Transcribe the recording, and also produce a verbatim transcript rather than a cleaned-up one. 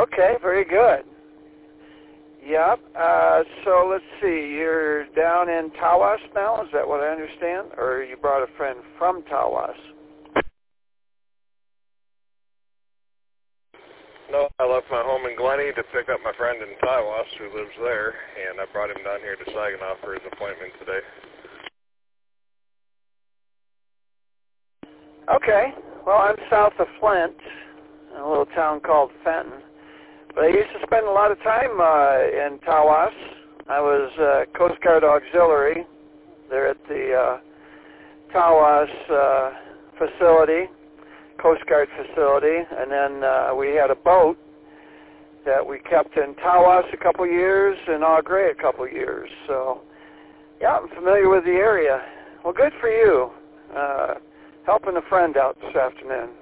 Okay, very good. Yep. Uh, so let's see. You're down in Tawas now. Is that what I understand? Or you brought a friend from Tawas? No, I left my home in Glenny to pick up my friend in Tawas who lives there, and I brought him down here to Saginaw for his appointment today. Okay. Well, I'm south of Flint, in a little town called Fenton. But I used to spend a lot of time uh, in Tawas. I was uh, Coast Guard Auxiliary there at the uh, Tawas uh, facility, Coast Guard facility, and then uh, we had a boat that we kept in Tawas a couple years and Au Gres a couple years. So, yeah, I'm familiar with the area. Well, good for you, uh, helping a friend out this afternoon.